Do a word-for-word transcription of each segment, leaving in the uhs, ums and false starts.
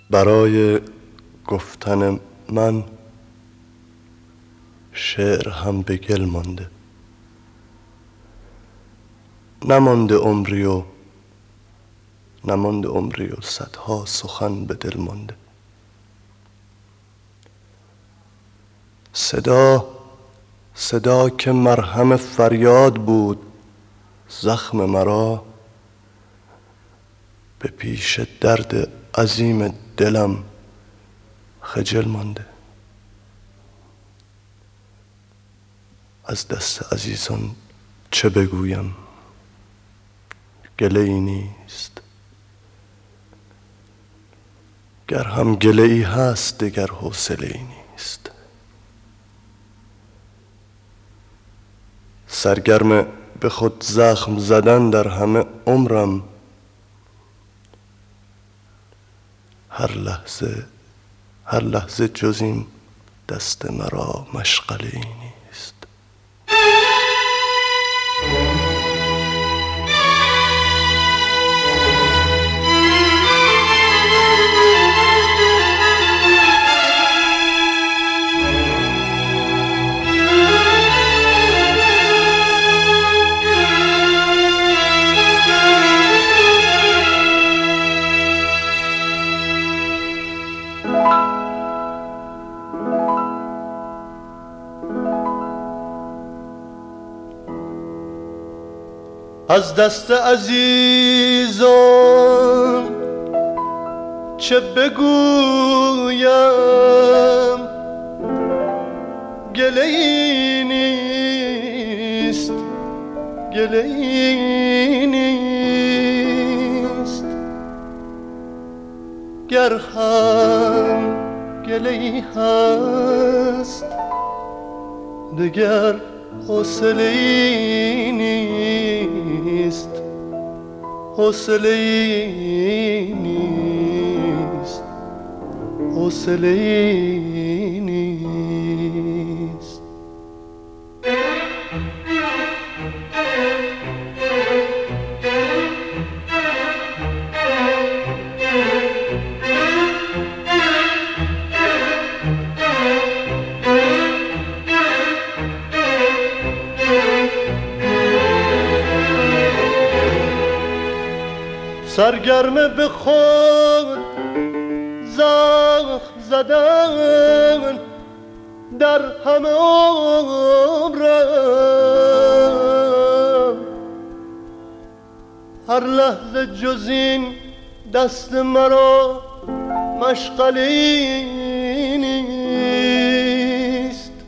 برای گفتن من شعر هم به گل مانده، نمانده عمری و نمانده عمری و صدها سخن به دل مانده. صدا صدا که مرهم فریاد بود زخم مرا، به پیش درد عظیم دلم خجل مانده. از دست عزیزان چه بگویم، گله ای نیست. گر هم گله ای هست دگر حوصله ای نیست. سرگرم به خود زخم زدن در همه عمرم، هر لحظه هر لحظه جز این دست مرا مشغله ای نیست. از دست عزیزان چه بگویم، گله ای نیست، گله ای نیست. گر هم گله ای هست دگر حوصله ای نیست، حوصله ای نیست، حوصله ای نیست. سرگرم به خود زخم زدن در همه عمرم، هر لحظه جز این دست مرا مشغله ای نیست.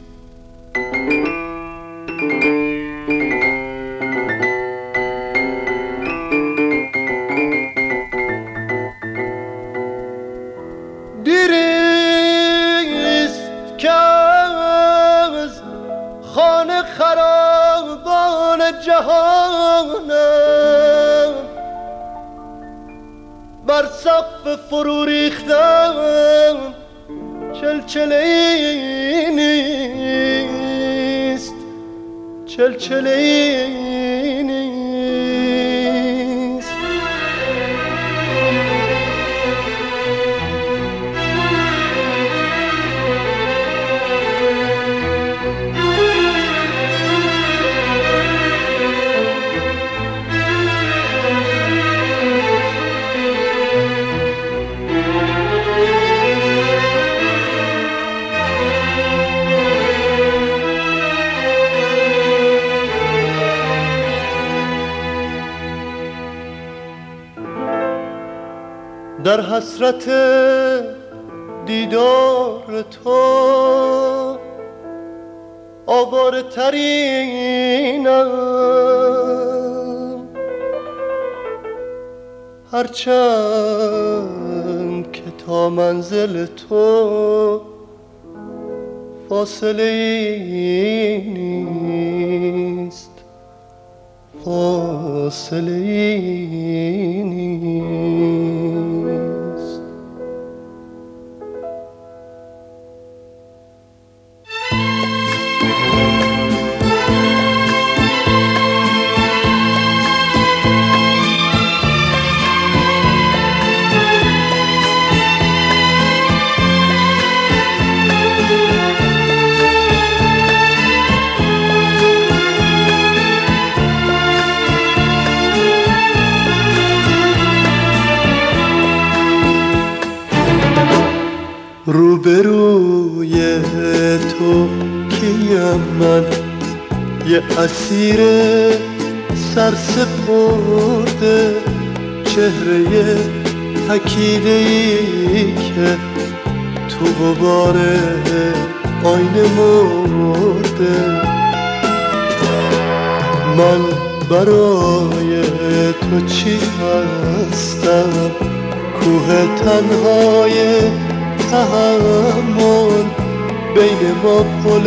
دیریست که از خانه خرابان جهانم بر سقف فرو ریختم، چلچله ای نیست، چلچله ای نیست. در حسرت دیدار تو آواره ترینم، هرچند که تا منزل تو فاصله ای نیست، فاصله ای نیست. روبروی تو کیم من، یه اسیر سرسپرده، چهره تکیده‌ای که تو غبار آینه مرده. من برای تو چی هستم؟ کوه تنهای تحمل، بین ما پل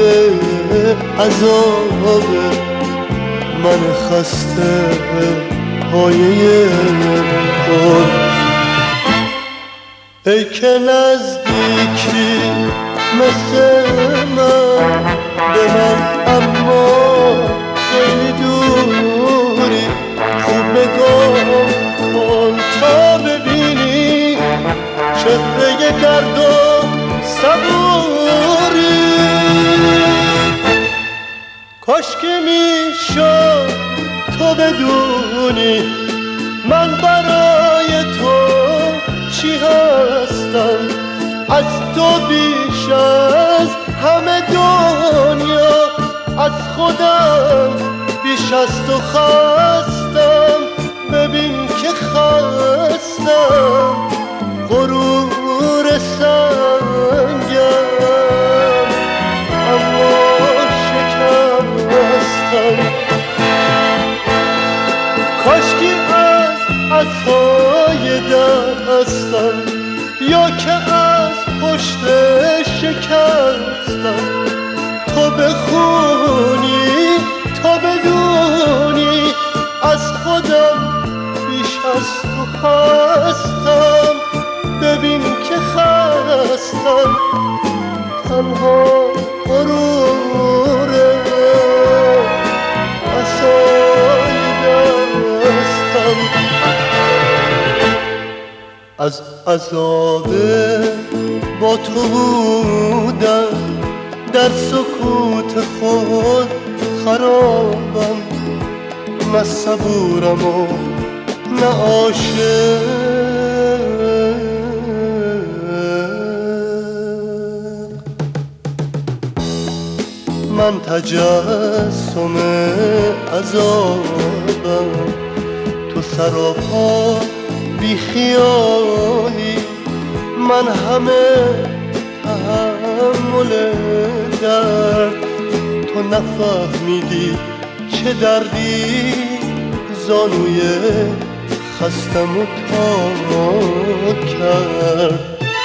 عذابه، من خسته پایه پل. ای که نزدیکی مثل من به من، اما خیلی دوری، خوب نگاه کن تا ببینی چهره درد و صبوری. کاش که میشد تو بدونی من برای تو چی هستم. از تو بیش از همه دنیا، از خودم بیش از تو خستم. ببین که خستم، غرور سنگم، اما شکستم. کاشکی از عصای دستم، یا که از پشت شکستم، تو بخونی تا بدونی از خودم بیش از تو خستم. ببین که خستم، تنها غروره عصای دستم. از عذاب با تو بودم، در سکوت خود خرابم، نه صبورم و نه عاشق. من تجسم عذابم، تو سراپا بی خیالی، من همه تحمل درد. تو نفهمیدی چه دردی زانوی خستم و تا کرد.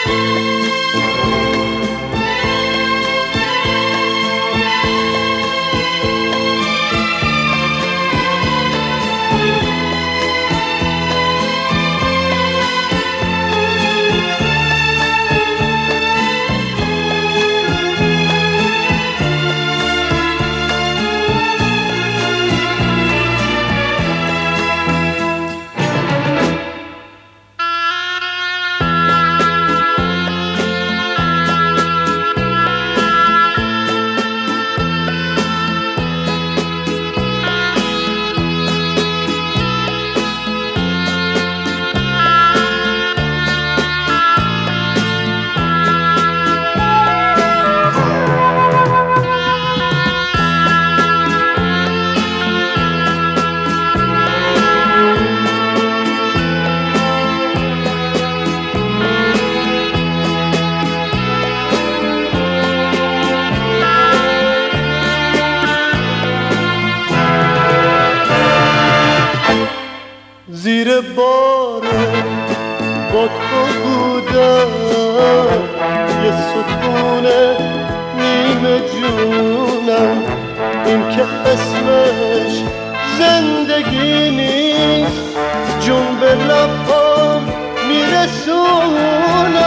زیر باره با تو بودم، یه ستون نیمه جونم. این که اسمش زندگی نیست، جون به لبام میرسونم.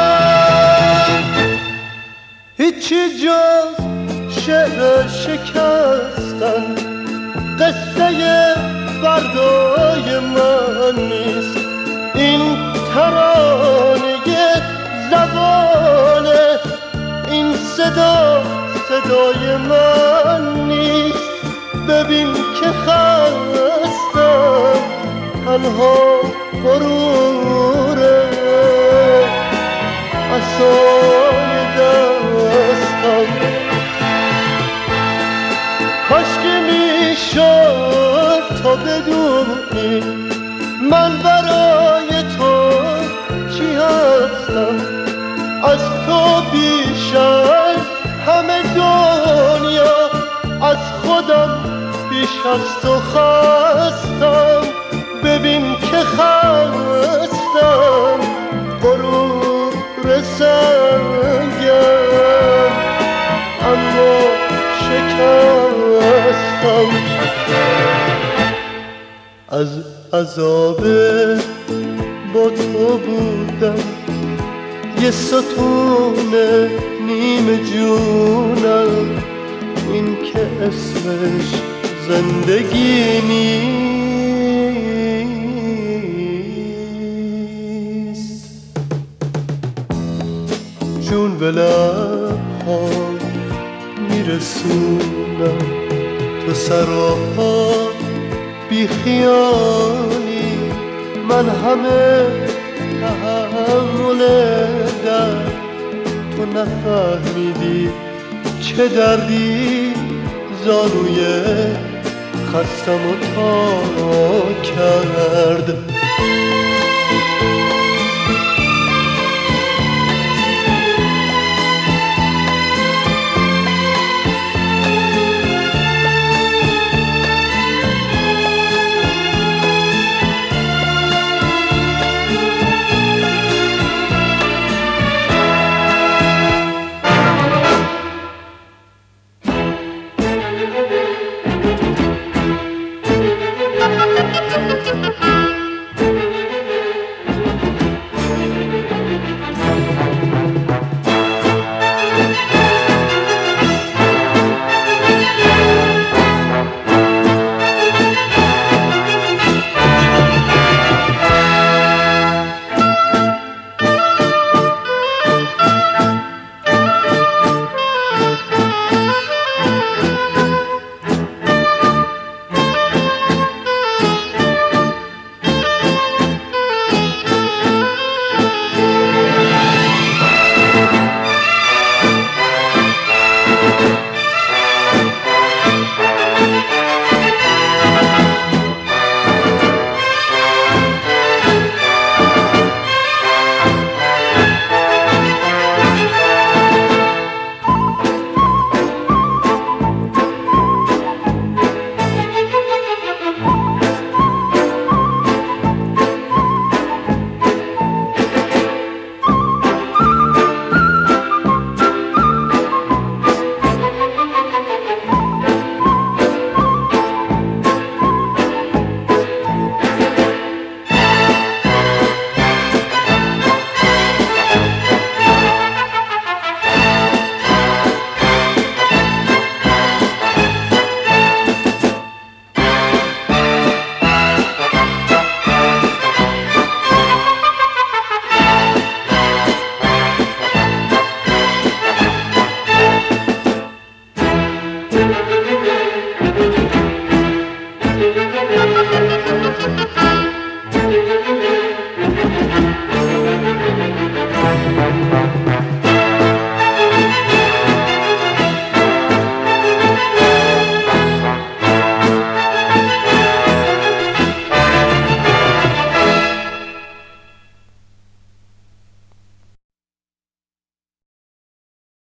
هیچی جز شعر شکستن، قصه فردای من نیست. این ترانه زبانه، این صدا صدای من نیست. ببین که خستم، تنها غروره عصای هستم، از تو بیش از همه دنیا، از خودم بیش از تو خستم. ببین که خستم، غرور سنگم، اما شکستم. از عذاب با تو بودم یه ستون نیمه جونم، این که اسمش زندگی نیست. جون به لب‌هام میرسونم، تو سراپا بی خیالی، من همه تحمل درد، تو نفهمیدی چه دردی زانوی خستم و تا کرد.